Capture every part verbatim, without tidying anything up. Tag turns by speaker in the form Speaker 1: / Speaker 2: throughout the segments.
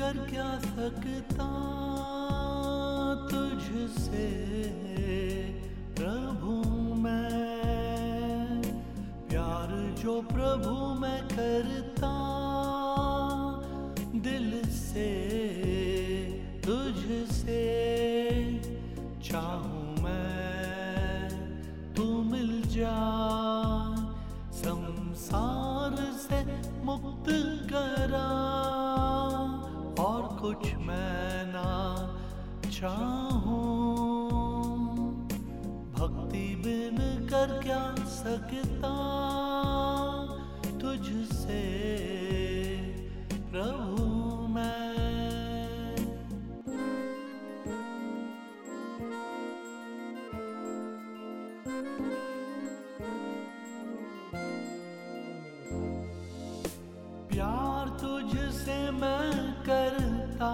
Speaker 1: कर क्या सकता तुझसे प्रभु मैं, प्यार जो प्रभु मैं करता दिल से तुझसे, चाहूं मैं तू मिल जा संसार से मुक्त करा, और कुछ मैं ना चाहूं। भक्ति बिन कर क्या सकता तुझसे प्रभु मैं। प्यार तुझसे मैं करता,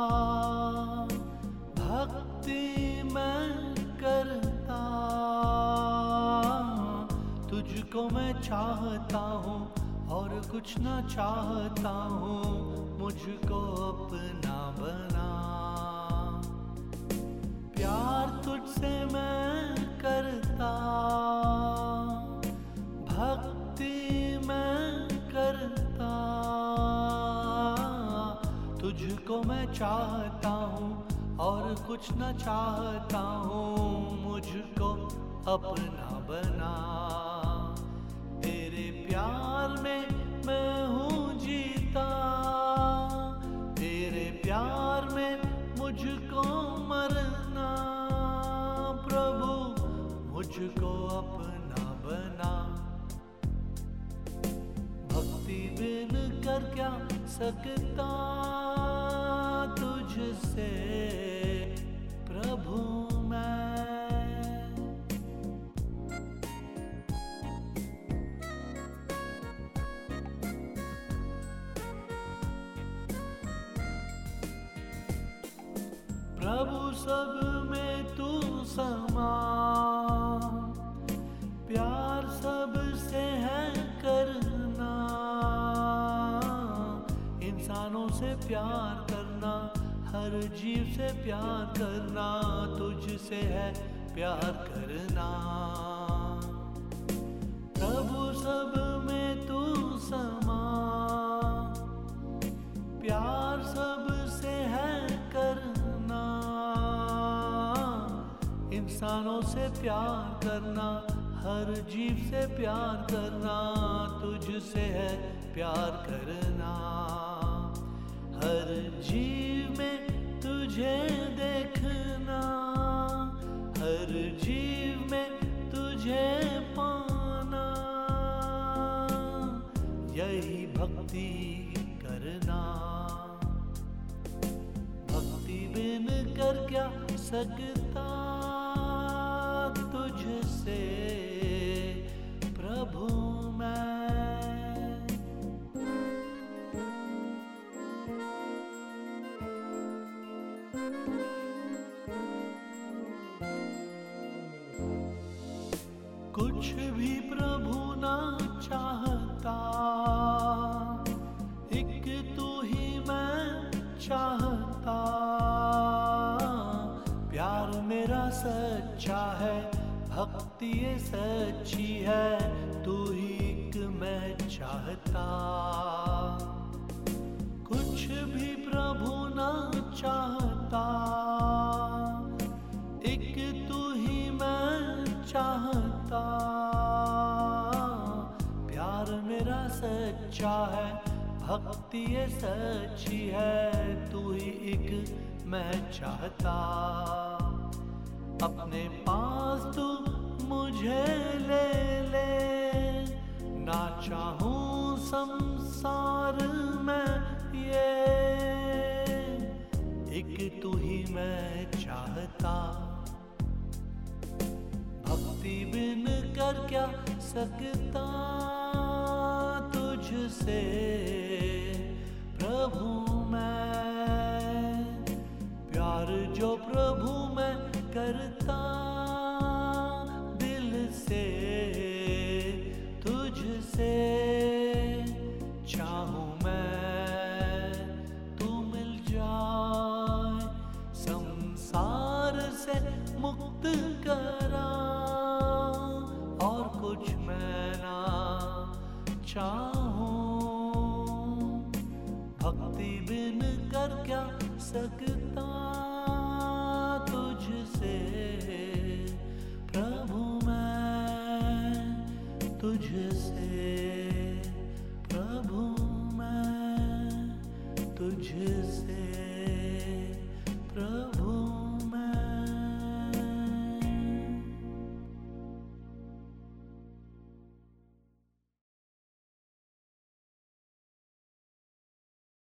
Speaker 1: भक्ति मैं करता, तुझको मैं चाहता हूँ और कुछ ना चाहता हूँ, मुझको अपना बना। प्यार तुझसे मैं करता, भक्ति मैं करता, तुझको मैं चाहता हूँ और कुछ न चाहता हूँ, मुझको अपना बना। तेरे प्यार में मैं हूँ जीता, तेरे प्यार में मुझको मरना, प्रभु मुझको अपना बना। भक्ति बिन कर क्या सकता तुझसे प्रभु मैं। प्रभु सब में तू समा, प्यार सब से है करना, इंसानों से प्यार करना, हर जीव से प्यार करना, तुझसे है प्यार करना। प्रभु सब में तू समा, प्यार सब से है करना, इंसानों से प्यार करना, हर जीव से प्यार करना, तुझसे है प्यार करना। हर जीव में तुझे देखना, हर जीव में तुझे पाना, यही भक्ति करना। भक्ति बिन कर क्या सकता तुझसे प्रभु मैं। कुछ भी प्रभु ना चाहता, एक तू ही मैं चाहता। प्यार मेरा सच्चा है, भक्ति ये सच्ची है, तू ही एक मैं चाहता। कुछ भी प्रभु ना चाहता, एक तू ही मैं चाहता। प्यार मेरा सच्चा है, भक्ति ये सच्ची है, तू ही एक मैं चाहता। अपने पास तू मुझे ले ले, ना चाहूं संसार में ये, एक तू ही मैं चाहता। भक्ति बिन कर क्या सकता तुझसे प्रभु मैं। प्यार जो प्रभु मैं करता